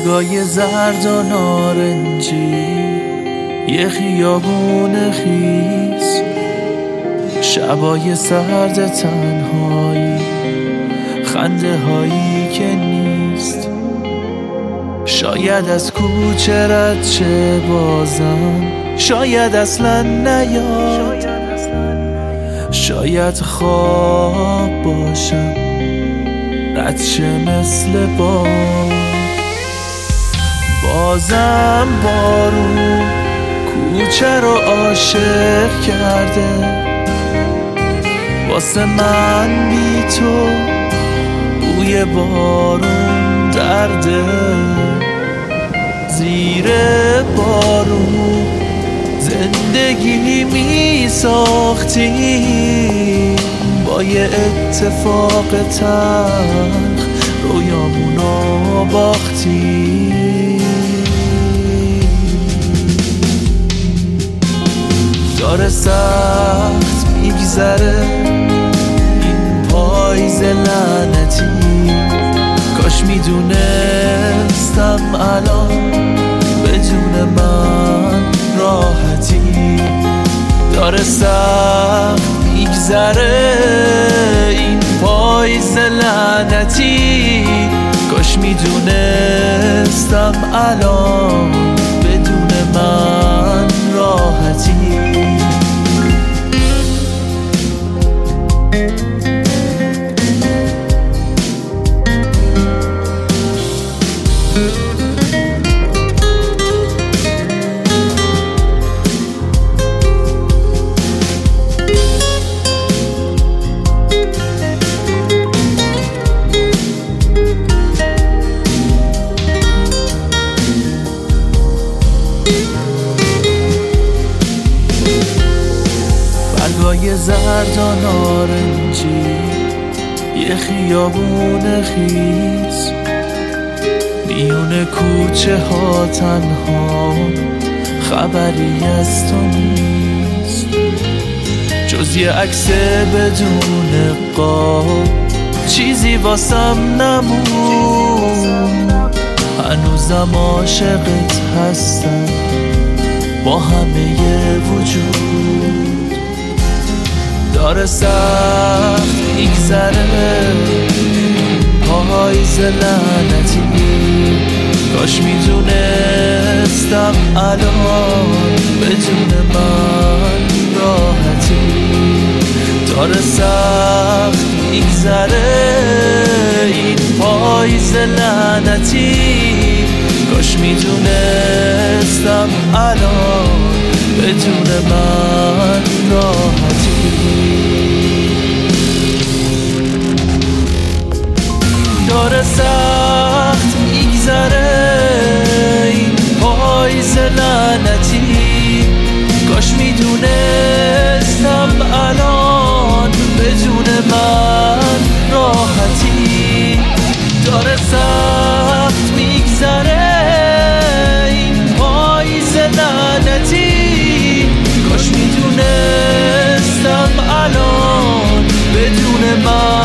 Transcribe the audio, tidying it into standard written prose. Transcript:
برگای زرد و نارنجی، یه خیابون خیس، شبای سرد تنهایی، خنده هایی که نیست. شاید از کوچه رد شه بازم، شاید اصلا نیاد، شاید خواب باشم رد شه مثل بازم بارون کوچه رو عاشق کرده. واسه من بی تو بوی بارون درده. زیر بارون زندگی می ساختیم، با یه اتفاق تلخ رویامونو باختیم. داره سخت میگذره این پاییز لعنتی، کاش میدونستم الان بدون من راحتی. داره سخت میگذره این پاییز لعنتی، کاش میدونستم الان بدون من راحتی. برگای زرد و نارنجی، یه خیابون خیس، میون کوچه ها تنها، خبری از تو نیست جز یه عکس بدون قاب. چیزی واسم نمون، هنوزم عاشقت هستم با همه وجود. داره سخت میگذره پاییز لعنتی، کاش میدونستم الان بدون من راحتی. داره سخت میگذره این پاییز لعنتی، کاش میدونستم الان بدون من راحتی. داره سخت میگذره این پاییز لعنتی، کاش میدونستم الان بدون من راحتی. داره سخت میگذره این پاییز لعنتی، کاش میدونستم الان بدون من